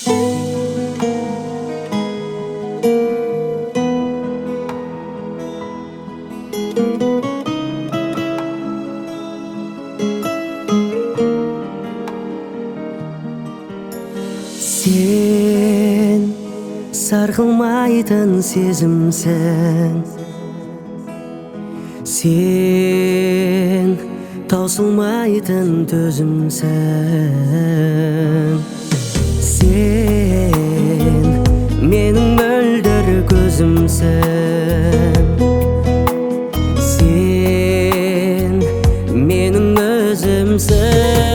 Sen sargılmaytын сезімсің, sen таусылмайтын төзімсің. Sen менің мөлдір көзімсің, sen менің өзімсің.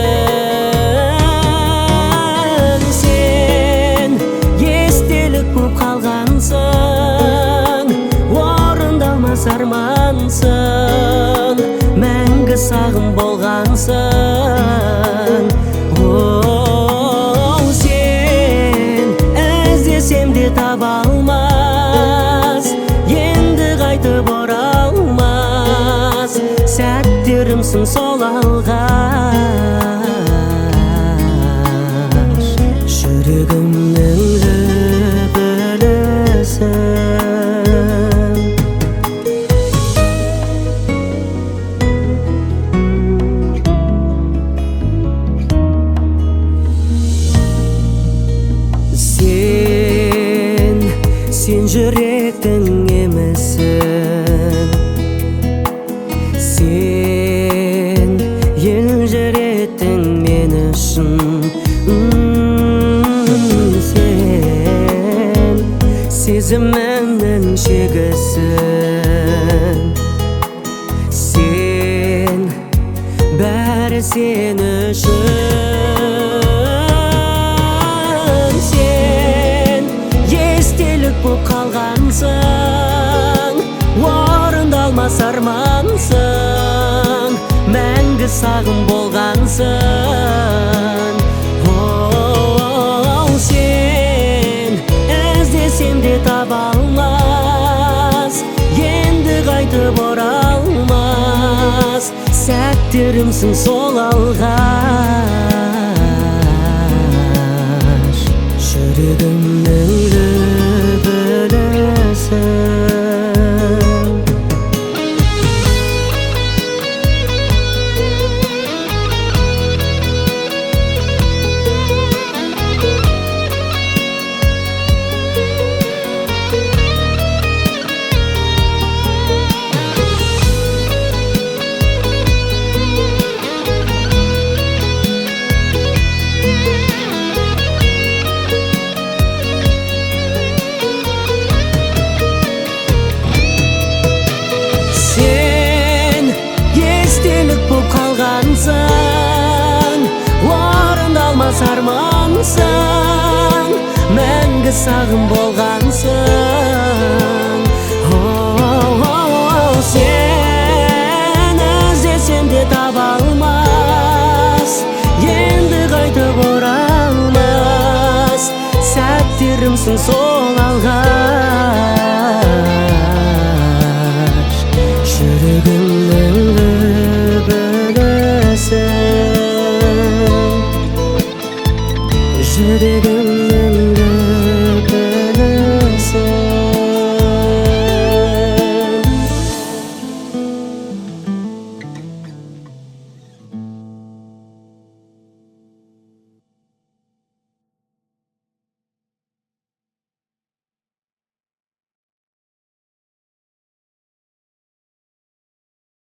Sen естелік боп қалғансың, орындалмас армансың, мәңгі сағым болғансың. Сен іздесем де таба алмас, енді қайтып оралмас сәттерімсің сол алғаш, жүрегімнің лүпілісің. Sen жүректің емісің, sen елжіреттің мен үшін. Sen сезімімнің шегісің, sen бәрі сен үшін. Боп қалғансың, орындалмас армансың, мәңгі сағым болғансың. Сен іздесем де таба алмас, енді қайтып оралмас сәттерімсің сол алғаш, жүрегімнің орындалмас армансың, мәңгі сағым болғансың. Сен іздесем де таба алмас, енді қайтып оралмас сәттерімсің сол алғаш, жүрегімнің лүпілісің. Жүрегімнің